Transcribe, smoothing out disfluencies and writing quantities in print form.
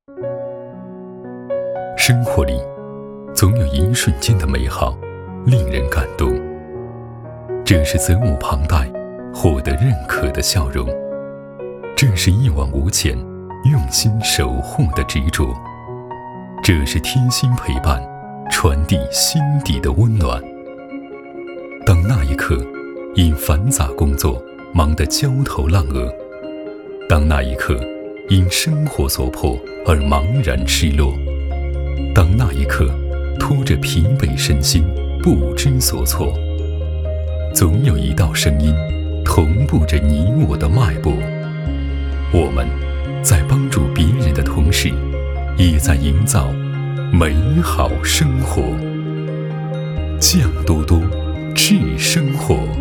生活里总有一瞬间的美好令人感动，这是责无旁贷获得认可的笑容，这是一往无前用心守护的执着，这是贴心陪伴传递心底的温暖。当那一刻因繁杂工作忙得焦头烂额，当那一刻因生活所迫而茫然失落，当那一刻拖着疲惫身心不知所措，总有一道声音同步着你我的脉搏。我们在帮助别人的同时，也在营造美好生活。酱多多，致生活。